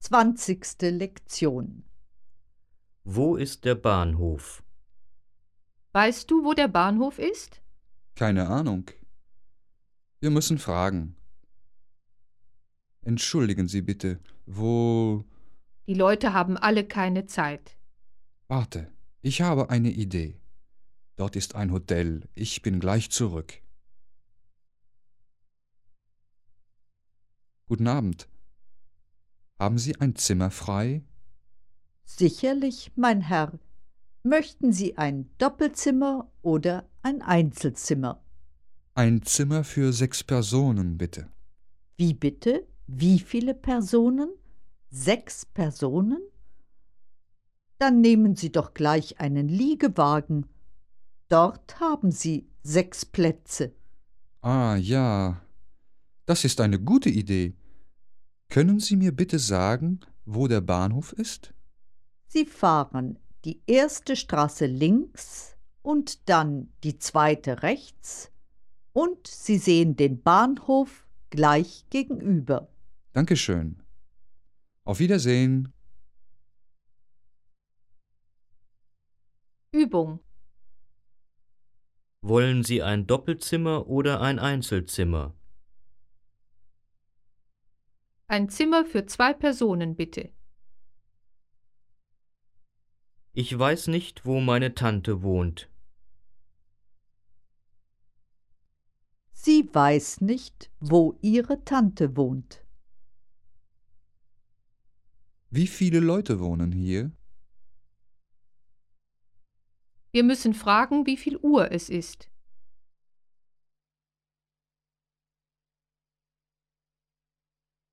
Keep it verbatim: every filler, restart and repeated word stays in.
Zwanzigste Lektion. Wo ist der Bahnhof? Weißt du, wo der Bahnhof ist? Keine Ahnung. Wir müssen fragen. Entschuldigen Sie bitte, wo... Die Leute haben alle keine Zeit. Warte, ich habe eine Idee. Dort ist ein Hotel. Ich bin gleich zurück. Guten Abend. Haben Sie ein Zimmer frei? Sicherlich, mein Herr. Möchten Sie ein Doppelzimmer oder ein Einzelzimmer? Ein Zimmer für sechs Personen, bitte. Wie bitte? Wie viele Personen? Sechs Personen? Dann nehmen Sie doch gleich einen Liegewagen. Dort haben Sie sechs Plätze. Ah, ja. Das ist eine gute Idee. Können Sie mir bitte sagen, wo der Bahnhof ist? Sie fahren die erste Straße links und dann die zweite rechts und Sie sehen den Bahnhof gleich gegenüber. Dankeschön. Auf Wiedersehen. Übung. Wollen Sie ein Doppelzimmer oder ein Einzelzimmer? Ein Zimmer für zwei Personen, bitte. Ich weiß nicht, wo meine Tante wohnt. Sie weiß nicht, wo Ihre Tante wohnt. Wie viele Leute wohnen hier? Wir müssen fragen, wie viel Uhr es ist.